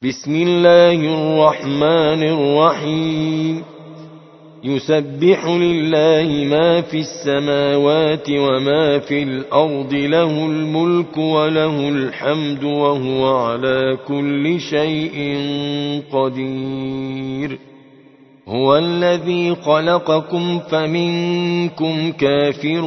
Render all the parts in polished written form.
بسم الله الرحمن الرحيم يسبح لله ما في السماوات وما في الأرض له الملك وله الحمد وهو على كل شيء قدير هو الذي خلقكم فمنكم كافر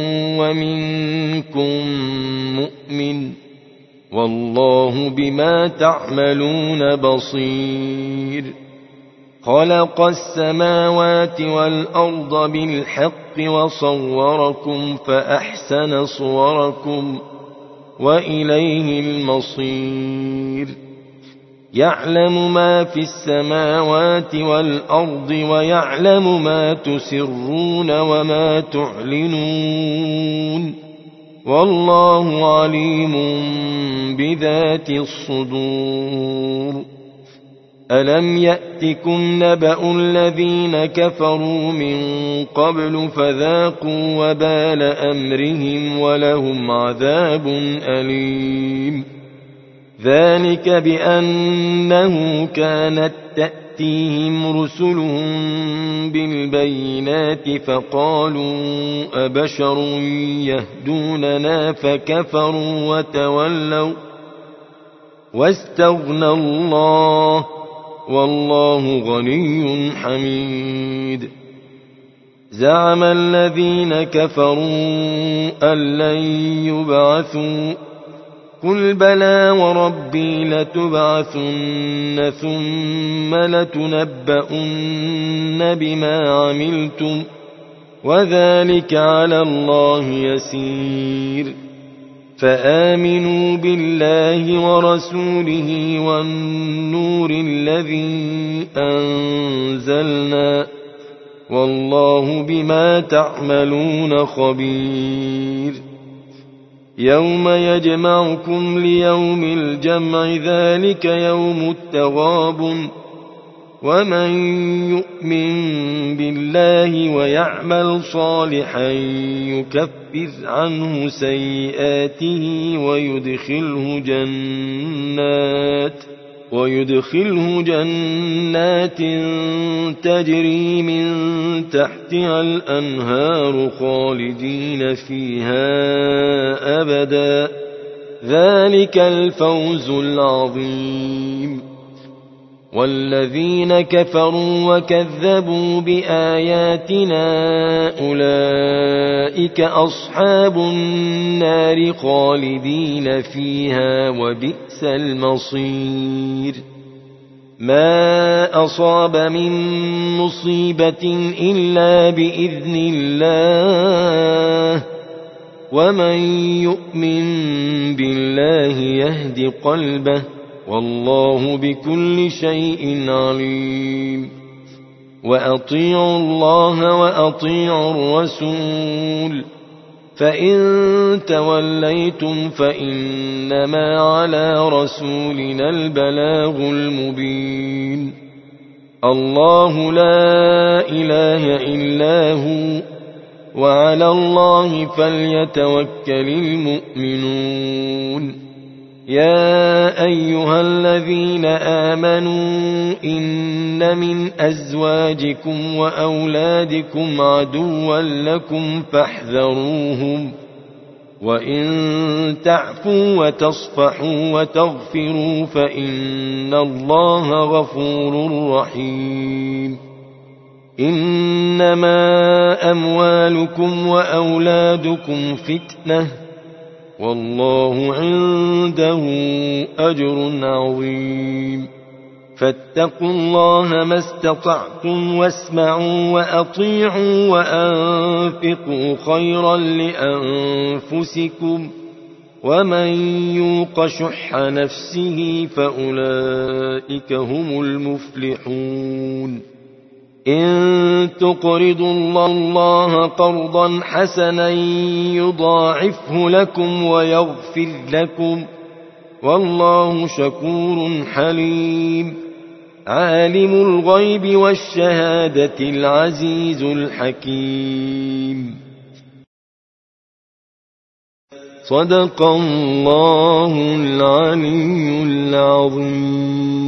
ومنكم مؤمن والله بما تعملون بصير خلق السماوات والأرض بالحق وصوركم فأحسن صوركم وإليه المصير يعلم ما في السماوات والأرض ويعلم ما تسرون وما تعلنون والله عليم بذات الصدور ألم يأتكم نبأ الذين كفروا من قبل فذاقوا وبال أمرهم ولهم عذاب أليم ذلك بأنه كانت تأتيهم رسلهم بالبينات فقالوا أبشر يهدوننا فكفروا وتولوا واستغنى الله والله غني حميد زعم الذين كفروا أن لن يبعثوا قل بلى وربي لتبعثن ثم لتنبؤن بما عملتم وذلك على الله يسير فآمنوا بالله ورسوله والنور الذي أنزلنا والله بما تعملون خبير يوم يجمعكم ليوم الجمع ذلك يوم التغابن ومن يؤمن بالله ويعمل صالحا يكفر عنه سيئاته ويدخله جنات تجري من تحتها الأنهار خالدين فيها أبدا ذلك الفوز العظيم والذين كفروا وكذبوا بآياتنا أولئك أصحاب النار خالدين فيها وبئس المصير ما أصاب من مصيبة إلا بإذن الله ومن يؤمن بالله يهد قلبه والله بكل شيء عليم وأطيعوا الله وأطيعوا الرسول فإن توليتم فإنما على رسولنا البلاغ المبين الله لا إله إلا هو وعلى الله فليتوكل المؤمنون يا أيها الذين آمنوا إن من أزواجكم وأولادكم عدوا لكم فاحذروهم وإن تعفوا وتصفحوا وتغفروا فإن الله غفور رحيم إنما أموالكم وأولادكم فتنة والله عنده أجر عظيم فاتقوا الله ما استطعتم واسمعوا وأطيعوا وأنفقوا خيرا لأنفسكم ومن يوق شح نفسه فأولئك هم المفلحون إن تقرضوا الله قرضا حسنا يضاعفه لكم ويغفر لكم والله شكور حليم عالم الغيب والشهادة العزيز الحكيم صدق الله العلي العظيم.